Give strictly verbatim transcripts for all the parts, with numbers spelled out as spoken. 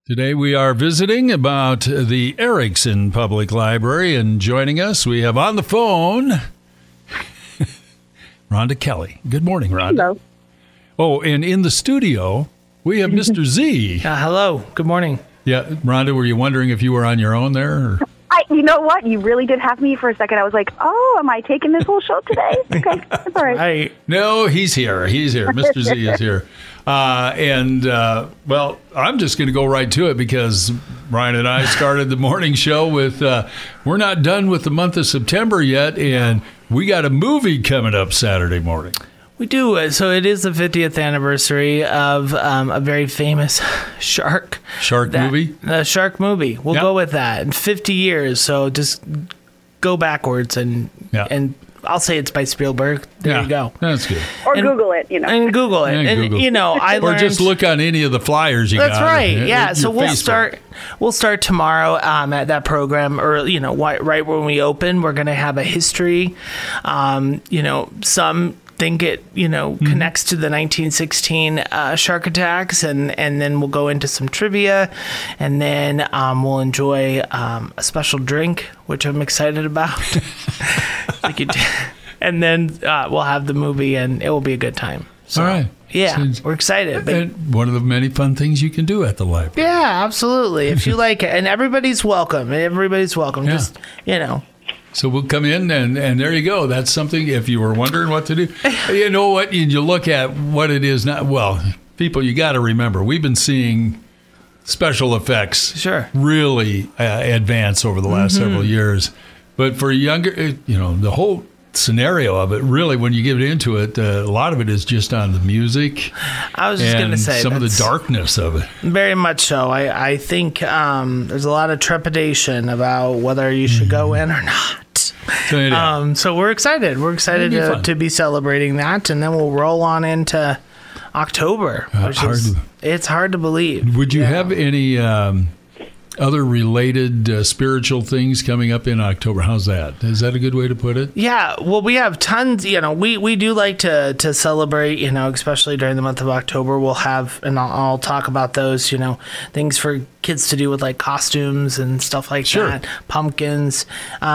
Today we are visiting about the Erickson Public Library, and joining us we have on the phone Rhonda Kelly. Good morning, Rhonda. Hello. Oh, and in the studio we have Mister Z. Uh, hello. Good morning. Yeah, Rhonda, were you wondering if you were on your own there? Or? I, you know what? You really did have me for a second. I was like, oh, am I taking this whole show today? Okay, that's all right. Right. No, he's here. He's here. Mister Z is here. Uh, and, uh, well, I'm just going to go right to it because Ryan and I started the morning show with, uh, we're not done with the month of September yet, and we got a movie coming up Saturday morning. We do. So it is the fiftieth anniversary of um, a very famous shark. Shark that, movie? A shark movie. We'll Yep. go with that. In fifty years. So just go backwards and Yeah. and I'll say it's by Spielberg. There Yeah, you go. That's good. Or And- Google it, you know. And Google it. Yeah, and, Google. you know, I Or learned... just look on any of the flyers you That's got. right. at- Yeah. at So your we'll Facebook. start. We'll start tomorrow um, at that program, or you know, right, right when we open, we're going to have a history. Um, you know, some think it you know Mm-hmm. connects to the nineteen sixteen uh, shark attacks, and and then we'll go into some trivia, and then um, we'll enjoy um, a special drink, which I'm excited about. Like you did. And then uh, we'll have the movie, and it will be a good time. So, All right. Yeah, So- we're excited. But And one of the many fun things you can do at the library. yeah, absolutely. If you like it, and everybody's welcome. Everybody's welcome. Yeah. Just you know, So we'll come in, and, and there you go. That's something, if you were wondering what to do. You know what? You, you look at what it is now. Well, people, you got to remember, we've been seeing special effects Sure. really uh, advance over the last Mm-hmm. several years. But for younger, uh, you know, the whole scenario of it, really, when you get into it, uh, a lot of it is just on the music I was just and gonna say some of the that's darkness of it. very much so. I I think um, there's a lot of trepidation about whether you should go in or not. So, anyhow, Um, so we're excited. We're excited It'll be to, fun. to be celebrating that, and then we'll roll on into October, Uh, which hard is to- it's hard to believe. would you Yeah. have any um, other related uh, spiritual things coming up in October? How's that? Is that a good way to put it? Yeah, well, we have tons. You know, we, we do like to to celebrate. You know, especially during the month of October, we'll have, and I'll, I'll talk about those. You know, things for kids to do with like costumes and stuff like Sure. that, pumpkins.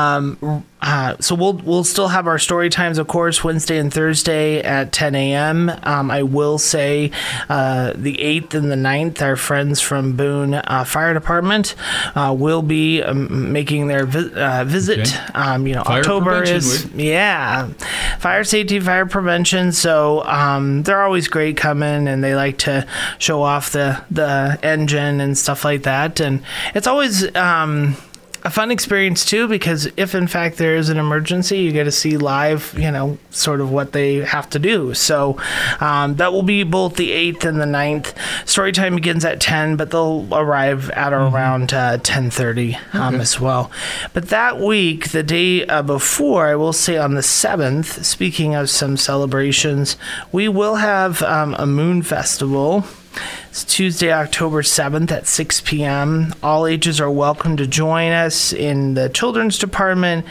Um, uh, so we'll we'll still have our story times, of course, Wednesday and Thursday at ten a.m. Um, I will say uh, the eighth and the ninth, our friends from Boone uh, Fire Department uh, will be um, making their vi- uh, visit. Okay. Um, you know, Fire October prevention is week. yeah, fire safety, fire prevention. So um, they're always great coming, and they like to show off the the engine and stuff like that. And it's always um, a fun experience too, because if in fact there is an emergency, you get to see live, you know, sort of what they have to do. So um, that will be both the eighth and the ninth. Story time begins at ten, but they'll arrive at or around uh, ten thirty um, as well. But that week, the day uh, before, I will say on the seventh, speaking of some celebrations, we will have um, a moon festival. It's Tuesday, October seventh at six p.m. All ages are welcome to join us in the children's department.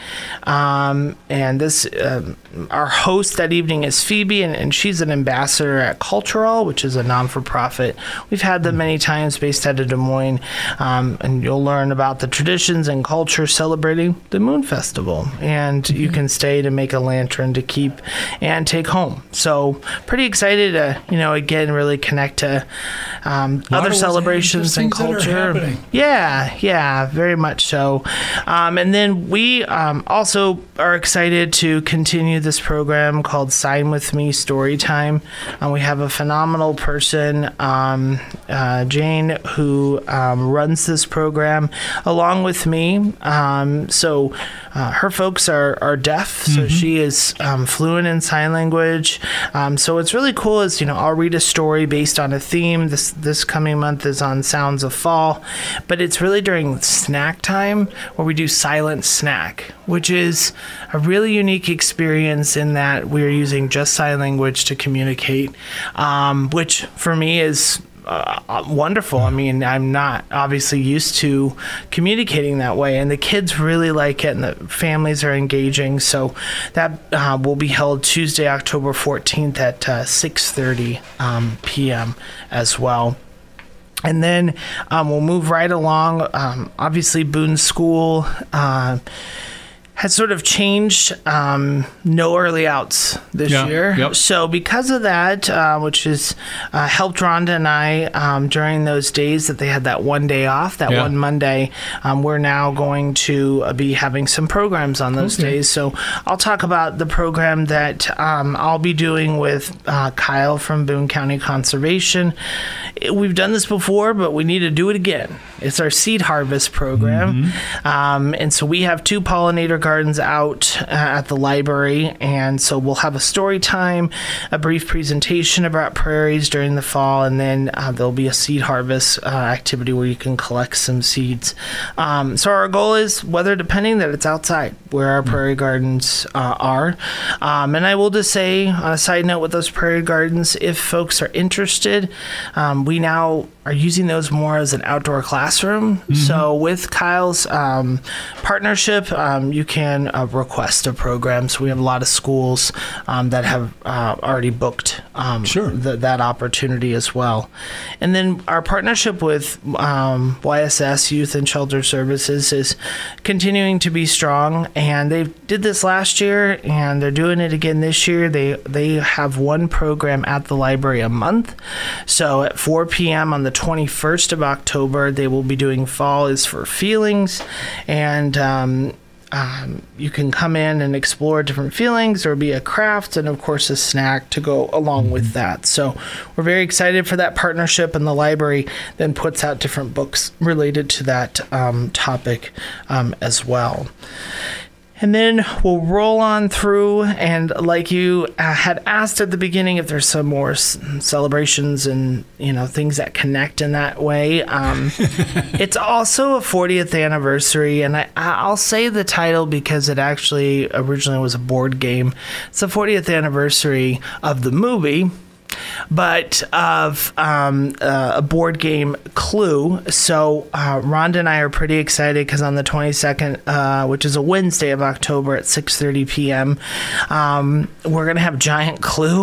Um, and this, um, our host that evening is Phoebe, and, and she's an ambassador at Cultural, which is a non-for-profit. We've had them many times based out of Des Moines. Um, and you'll learn about the traditions and culture celebrating the Moon Festival. And you can stay to make a lantern to keep and take home. So pretty excited to, you know, again, really connect to um, Lot other of celebrations and things that are culture. happening. Yeah, yeah, very much so. Um, and then we um, also are excited to continue this program called Sign With Me Storytime. Uh, we have a phenomenal person, um, uh, Jane, who um, runs this program along with me. Um, so uh, her folks are, are deaf, so she is um, fluent in sign language. Um, so what's really cool is, you know, I'll read a story based on a theme. This this coming month is on Sounds of Fall, but it's really during snack time where we do silent snack, which is a really unique experience in that we're using just sign language to communicate, um, which for me is Uh, wonderful. I mean, I'm not obviously used to communicating that way, and the kids really like it, and the families are engaging. So that uh, will be held Tuesday, October fourteenth at uh, six thirty um, p.m. as well. And then um, we'll move right along. Um, obviously, Boone School uh, has sort of changed. Um, no early outs this Yeah, year. yep. So because of that, uh, which has uh, helped Rhonda and I um, during those days that they had that one day off, that Yeah. one Monday, um, we're now going to uh, be having some programs on those Okay. days. So I'll talk about the program that um, I'll be doing with uh, Kyle from Boone County Conservation. It- We've done this before, but we need to do it again. It's our seed harvest program. Mm-hmm. Um, and so we have two pollinator gardens out uh, at the library. And so we'll have a story time, a brief presentation about prairies during the fall, and then uh, there'll be a seed harvest uh, activity where you can collect some seeds. Um, so our goal is, weather depending, that it's outside where our prairie gardens uh, are. Um, and I will just say, on a side note with those prairie gardens, if folks are interested, um, we now are using those more as an outdoor classroom. Mm-hmm. So with Kyle's um, partnership, um, you can uh, request a program. So we have a lot of schools um, that have uh, already booked um, Sure. th- that opportunity as well. And then our partnership with um, Y S S, Youth and Shelter Services, is continuing to be strong. And they did this last year, and they're doing it again this year. They they have one program at the library a month. So at four p.m. on the twenty-first of October, they will be doing Fall is for Feelings, and um, um, you can come in and explore different feelings. There will be a craft and, of course, a snack to go along with that. So we're very excited for that partnership, and the library then puts out different books related to that um, topic um, as well. And then we'll roll on through, and like you uh, had asked at the beginning, if there's some more s- celebrations and, you know, things that connect in that way. Um, it's also a fortieth anniversary, and I, I'll say the title because it actually originally was a board game. It's the fortieth anniversary of the movie, but of um, uh, a board game, Clue. So uh, Rhonda and I are pretty excited because on the twenty-second, uh, which is a Wednesday of October at six thirty p.m., um, we're going to have giant Clue.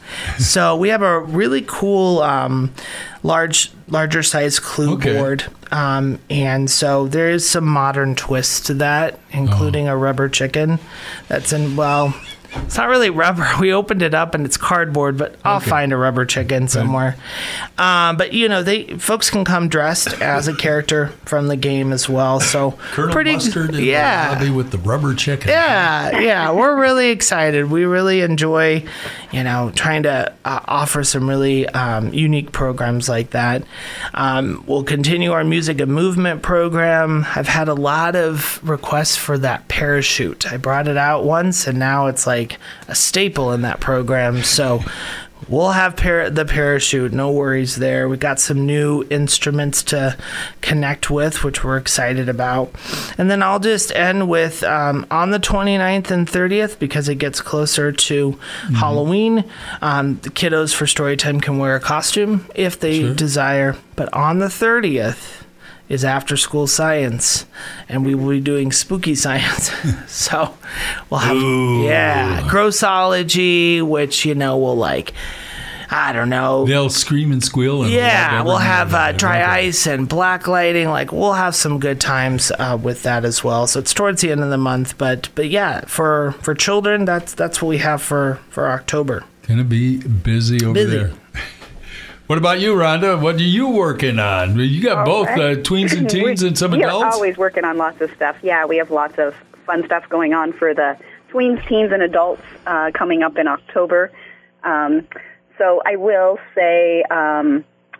So we have a really cool um, large larger size Clue Okay. board. Um, and so there is some modern twists to that, including a rubber chicken that's in, well... It's not really rubber. We opened it up and it's cardboard, but I'll Okay. find a rubber chicken somewhere. Um, but you know, they folks can come dressed as a character from the game as well. So Colonel pretty, Mustard in yeah, the lobby with the rubber chicken. yeah, yeah. We're really excited. We really enjoy, you know, trying to uh, offer some really um, unique programs like that. Um, we'll continue our music and movement program. I've had a lot of requests for that parachute. I brought it out once, and now it's like a staple in that program. So we'll have par- the parachute, no worries there. We got some new instruments to connect with, which we're excited about. And then I'll just end with um, on the twenty-ninth and thirtieth, because it gets closer to mm-hmm. Halloween. Um, the kiddos for Storytime can wear a costume if they Sure. desire. But on the thirtieth is after school science, and we will be doing spooky science. So we'll have, Ooh. yeah, grossology, which, you know, will like, I don't know. They'll scream and squeal. And Yeah, love we'll every have uh, minute. dry Okay. ice and black lighting. Like, we'll have some good times uh, with that as well. So it's towards the end of the month, but but yeah, for for children, that's that's what we have for for October. Gonna be busy over Busy. there. What about you, Rhonda? What are you working on? You got All both right. uh, tweens and teens We- and some we are adults? always working on lots of stuff. Yeah, we have lots of fun stuff going on for the tweens, teens, and adults uh, coming up in October. Um, so I will say um,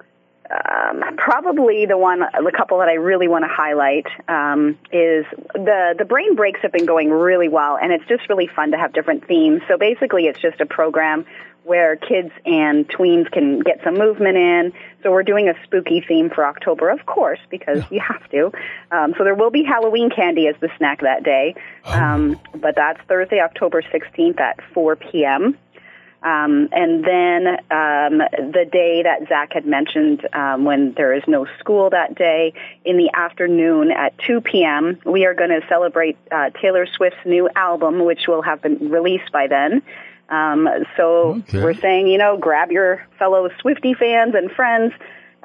um, probably the one, the couple that I really want to highlight um, is the the brain breaks have been going really well, and it's just really fun to have different themes. So basically, it's just a program where kids and tweens can get some movement in. So we're doing a spooky theme for October, of course, because you have to. Um, so there will be Halloween candy as the snack that day. Um, but that's Thursday, October sixteenth at four p.m. Um, and then um, the day that Zach had mentioned, um, when there is no school that day, in the afternoon at two p.m., we are going to celebrate uh, Taylor Swift's new album, which will have been released by then. Um, so Okay. we're saying, you know, grab your fellow Swiftie fans and friends,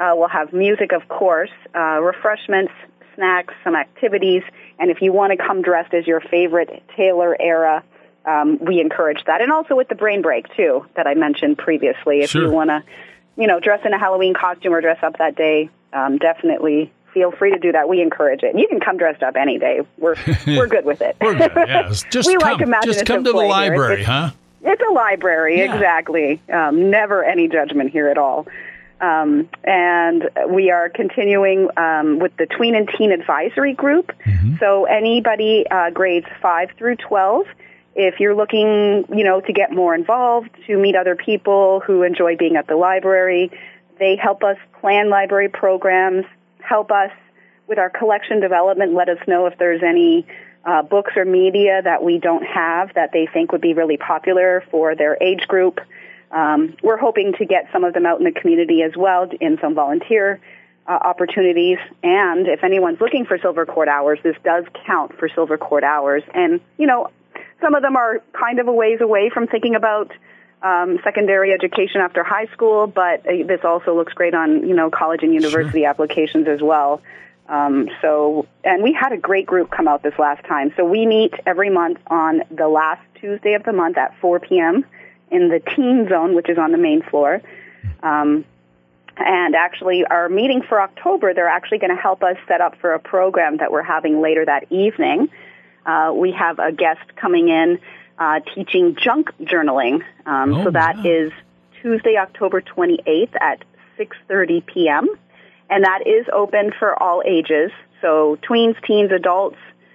Uh, we'll have music, of course, uh, refreshments, snacks, some activities, and if you want to come dressed as your favorite Taylor era, um, we encourage that. And also with the brain break, too, that I mentioned previously. If Sure. you want to, you know, dress in a Halloween costume or dress up that day, um, definitely feel free to do that. We encourage it. You can come dressed up any day. We're we're good with it. We're good, yes. Just we come, like imaginative just come to the play here. library, It's- huh? It's a library, Yeah. exactly. Um, never any judgment here at all. Um, and we are continuing um, with the Tween and Teen Advisory Group. Mm-hmm. So anybody uh, grades five through twelve, if you're looking, you know, to get more involved, to meet other people who enjoy being at the library, they help us plan library programs, help us with our collection development, let us know if there's any uh, books or media that we don't have that they think would be really popular for their age group. Um, we're hoping to get some of them out in the community as well in some volunteer uh, opportunities. And if anyone's looking for Silver Cord hours, this does count for Silver Cord hours. And, you know, some of them are kind of a ways away from thinking about um, secondary education after high school, but uh, this also looks great on, you know, college and university Sure. applications as well. Um, so, and we had a great group come out this last time. So we meet every month on the last Tuesday of the month at four p.m. in the teen zone, which is on the main floor. Um, and actually, our meeting for October, they're actually going to help us set up for a program that we're having later that evening. Uh, we have a guest coming in uh, teaching junk journaling. Um, Oh, so that wow. is Tuesday, October twenty-eighth at six thirty p.m., and that is open for all ages. So tweens, teens, adults,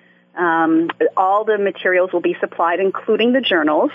um, all the materials will be supplied, including the journals.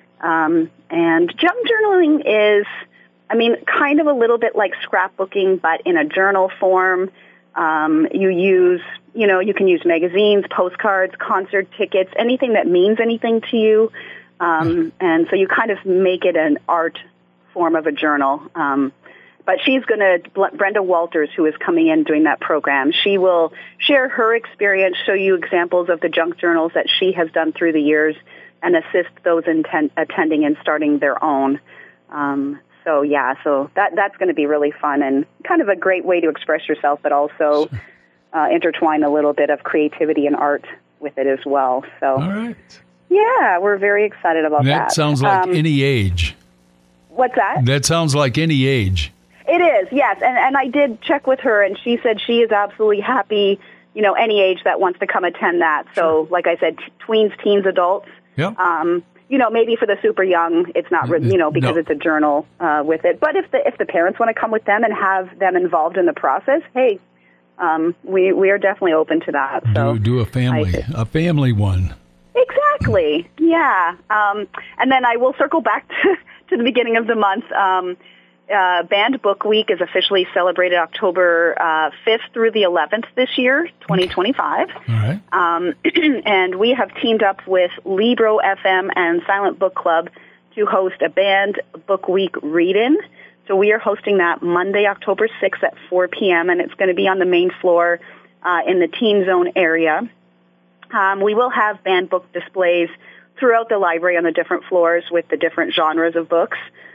Um, and junk journaling is, I mean, kind of a little bit like scrapbooking, but in a journal form. Um, you use, you know, you can use magazines, postcards, concert tickets, anything that means anything to you. Um, and so you kind of make it an art form of a journal. Um, but she's going to, Brenda Walters, who is coming in doing that program, she will share her experience, show you examples of the junk journals that she has done through the years, and assist those inten- attending in starting their own. Um, so, yeah, so that that's going to be really fun and kind of a great way to express yourself, but also Sure. uh, intertwine a little bit of creativity and art with it as well. So, All right. yeah, we're very excited about that. That sounds like Um, any age. What's that? That sounds like any age. It is, yes. And, and I did check with her, and she said she is absolutely happy, you know, any age that wants to come attend that. So, like I said, t- tweens, teens, adults. Yeah. Um, you know, maybe for the super young, it's not, re- you know, because No. it's a journal uh, with it. But if the if the parents want to come with them and have them involved in the process, hey, um, we we are definitely open to that. So do do a family, I- a family one. Exactly. Yeah. Um, and then I will circle back to, to the beginning of the month. Um, uh, Band Book Week is officially celebrated October uh, fifth through the eleventh this year, twenty twenty-five. All right. Um, and we have teamed up with Libro F M and Silent Book Club to host a Band Book Week read-in. So we are hosting that Monday, October sixth at four p.m., and it's going to be on the main floor uh, in the Teen Zone area. Um, we will have banned book displays throughout the library on the different floors with the different genres of books.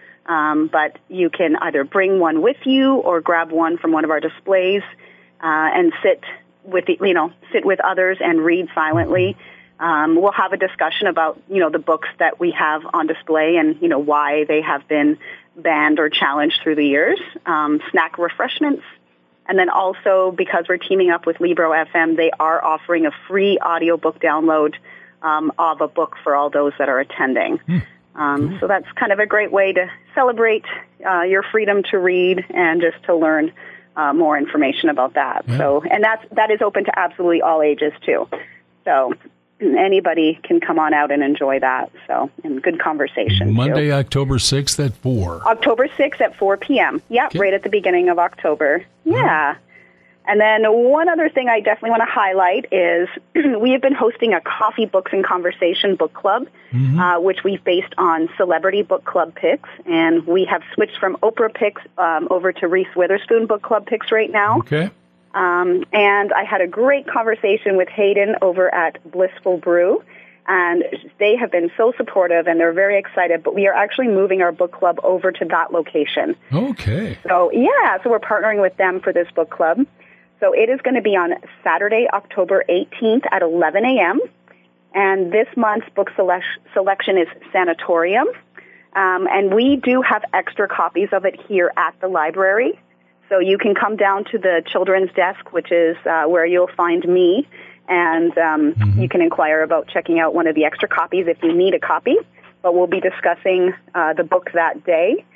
Um, but you can either bring one with you or grab one from one of our displays uh, and sit with the, you know sit with others and read silently. Um, we'll have a discussion about you know the books that we have on display and you know why they have been banned or challenged through the years. Um, snack refreshments. And then also, because we're teaming up with Libro F M, they are offering a free audiobook download um, of a book for all those that are attending. Hmm. Um, Cool. So that's kind of a great way to celebrate uh, your freedom to read and just to learn uh, more information about that. Yeah. So, and that's that is open to absolutely all ages too. So anybody can come on out and enjoy that. So, and good conversation. Monday, too. October sixth at four. October sixth at four p.m. Yep, Okay. right at the beginning of October. Yeah. And then one other thing I definitely want to highlight is we have been hosting a Coffee, Books, and Conversation book club, Mhm. uh, which we've based on celebrity book club picks. And we have switched from Oprah picks um, over to Reese Witherspoon book club picks right now. Okay. Um, and I had a great conversation with Hayden over at Blissful Brew. And they have been so supportive, and they're very excited. But we are actually moving our book club over to that location. Okay. So, yeah, so we're partnering with them for this book club. So it is going to be on Saturday, October eighteenth at eleven a.m., and this month's book select- selection is Sanatorium. Um, and we do have extra copies of it here at the library. So you can come down to the children's desk, which is uh, where you'll find me, and um, mm-hmm. you can inquire about checking out one of the extra copies if you need a copy. But we'll be discussing uh, the book that day.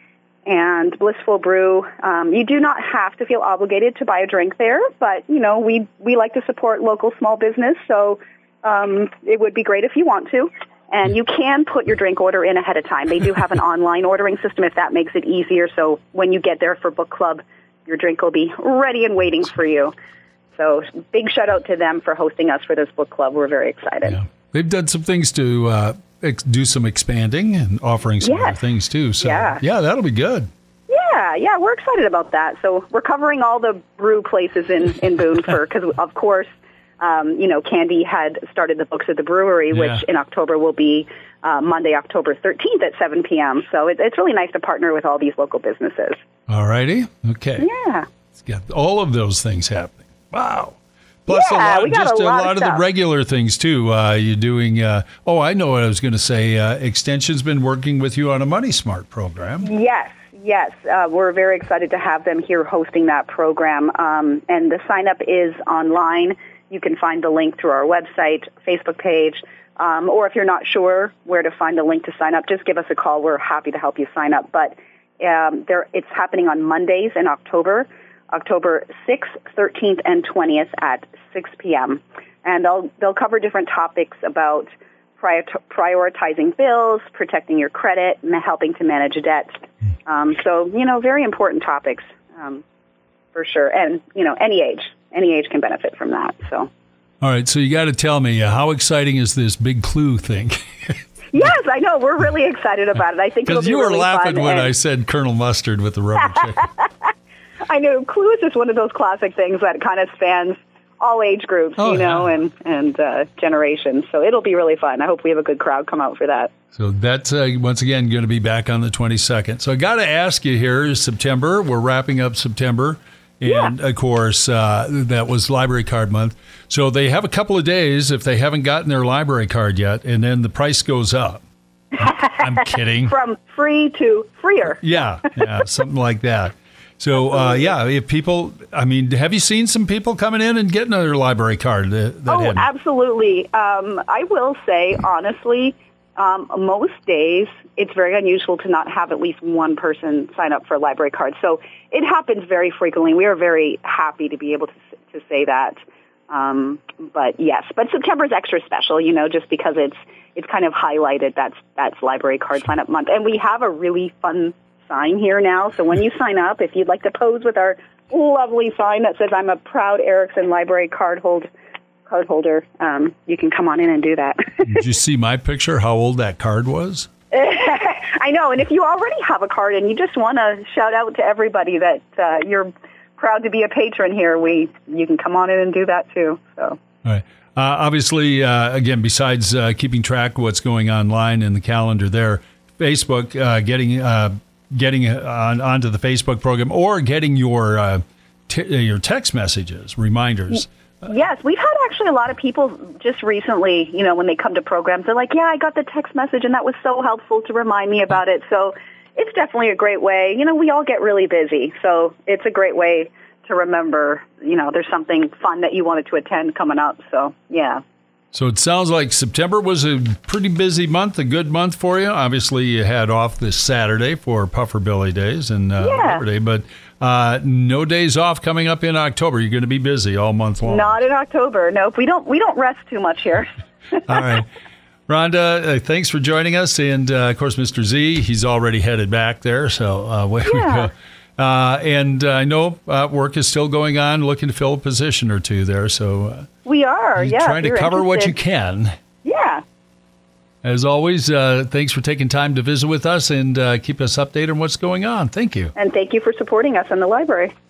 And Blissful Brew, um, you do not have to feel obligated to buy a drink there, but, you know, we, we like to support local small business, so um, it would be great if you want to. And you can put your drink order in ahead of time. They do have an online ordering system if that makes it easier, so when you get there for book club, your drink will be ready and waiting for you. So big shout out to them for hosting us for this book club. We're very excited. Yeah. They've done some things to uh, ex- do some expanding and offering some yes. other things too. So yeah. yeah, that'll be good. Yeah, yeah, we're excited about that. So we're covering all the brew places in, in Boone for, because of course, um, you know, Candy had started the Books at the Brewery, yeah. which in October will be uh, Monday, October thirteenth at seven p.m. So it, it's really nice to partner with all these local businesses. All righty. Okay. Yeah. It's got all of those things happening. Wow. Plus yeah, a lot, we got just a lot, a lot of, of the regular things too. Uh, you're doing, uh, oh, I know what I was going to say. Uh, Extension's been working with you on a Money Smart program. Yes, yes. Uh, we're very excited to have them here hosting that program. Um, and the sign up is online. You can find the link through our website, Facebook page, um, or if you're not sure where to find the link to sign up, just give us a call. We're happy to help you sign up. But um, there, it's happening on Mondays in October. October sixth, thirteenth, and twentieth at six p.m. And they'll they'll cover different topics about prior, prioritizing bills, protecting your credit, and helping to manage debt. Um, so, you know, very important topics um, for sure. And, you know, any age. Any age can benefit from that. So. All right. So you got to tell me, uh, how exciting is this Big Clue thing? Yes, I know. We're really excited about it. I think it'll be you were really laughing fun, when and- I said Colonel Mustard with the rubber chicken. I know. Clue is just one of those classic things that kind of spans all age groups, oh, you know, yeah. and, and uh, generations. So it'll be really fun. I hope we have a good crowd come out for that. So that's, uh, once again, going to be back on the twenty-second. So I got to ask you here, September, we're wrapping up September. And, yeah. of course, uh, that was Library Card Month. So they have a couple of days if they haven't gotten their library card yet, and then the price goes up. I'm kidding. From free to freer. Yeah, yeah, something like that. So, uh, yeah, if people, I mean, have you seen some people coming in and getting their library card? That, that Oh, hadn't? absolutely. Um, I will say, honestly, um, most days it's very unusual to not have at least one person sign up for a library card. So it happens very frequently. We are very happy to be able to to say that. Um, but yes, but September is extra special, you know, just because it's it's kind of highlighted that's that's Library Card Sign Up Month, and we have a really fun sign here now. So when you sign up, if you'd like to pose with our lovely sign that says "I'm a proud Erickson Library Card hold card holder," um, you can come on in and do that. Did you see my picture? How old that card was? I know, and if you already have a card and you just want to shout out to everybody that uh, you're proud to be a patron here, we you can come on in and do that too. So. All right. Uh, obviously, uh, again, besides uh, keeping track of what's going online in the calendar there, Facebook, uh, getting uh, getting on onto the Facebook program or getting your uh, t- your text messages, reminders. Yes, we've had actually a lot of people just recently, you know, when they come to programs, they're like, yeah, I got the text message and that was so helpful to remind me about it. So it's definitely a great way. You know, we all get really busy, so it's a great way to remember, you know, there's something fun that you wanted to attend coming up. So, yeah. So it sounds like September was a pretty busy month, a good month for you. Obviously, you had off this Saturday for Puffer Billy Days and uh, yeah. Labor Day, but uh, no days off coming up in October. You're going to be busy all month long. Not in October. Nope. We don't, we don't rest too much here. All right. Rhonda, uh, thanks for joining us. And, uh, of course, Mister Z, he's already headed back there. So uh, away yeah. we go. Uh, and I uh, know uh, work is still going on, looking to fill a position or two there. So uh, we are, yeah. Trying to cover interested. what you can. Yeah. As always, uh, thanks for taking time to visit with us and uh, keep us updated on what's going on. Thank you. And thank you for supporting us in the library.